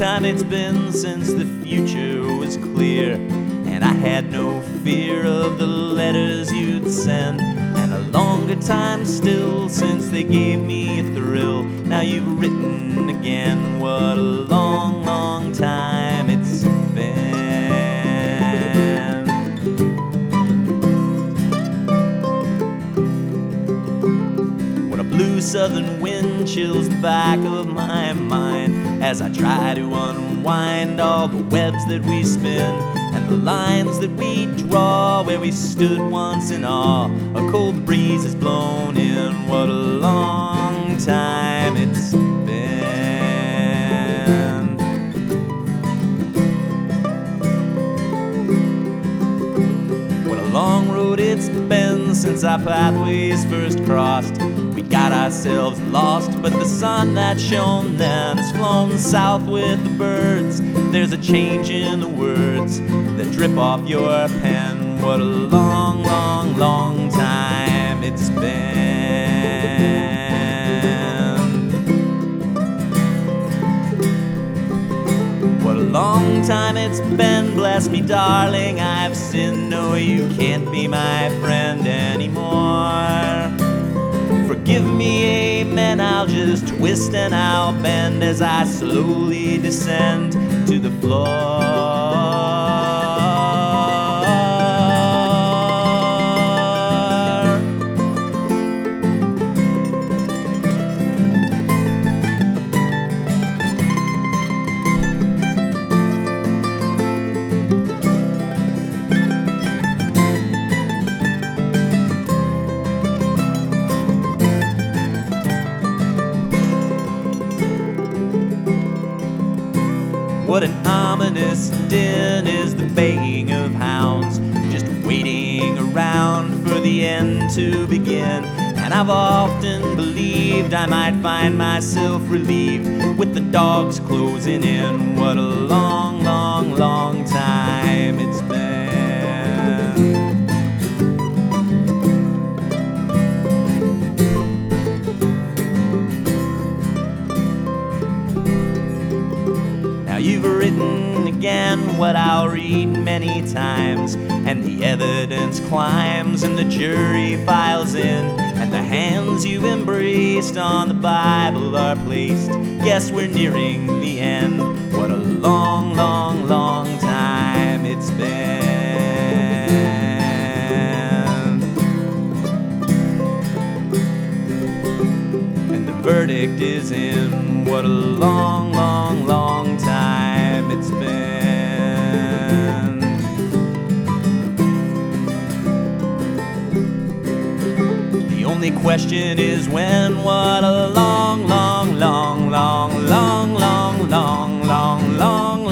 time it's been since the future was clear, and I had no fear of the letters you'd send, and a longer time still since they gave me a thrill. Now you've written again, what a long, long time it's been. When a blue southern wind chills the back of my mind as I try to unwind all the webs that we spin and the lines that we draw where we stood once in awe. A cold breeze is blown in, what a long time it's been. What a long road it's been since our pathways first crossed. We got ourselves lost, but the sun that shone then has flown south with the birds. There's a change in the words that drip off your pen. What a long, long, long time it's been. What a long time it's been. Bless me, darling, I've sinned. No, you can't be my friend anymore. Forgive me, amen, I'll just twist and I'll bend as I slowly descend to the floor. What an ominous din is the baying of hounds, just waiting around for the end to begin. And I've often believed I might find myself relieved with the dogs closing in. What a long, long, long time it's been. You've written again what I'll read many times, and the evidence climbs and the jury files in, and the hands you've embraced on the Bible are placed. Yes, we're nearing the end. What a long, long, long time it's been. And the verdict is in. What a long, long, long time it's been. The only question is when. What a long, long, long, long, long, long, long, long, long,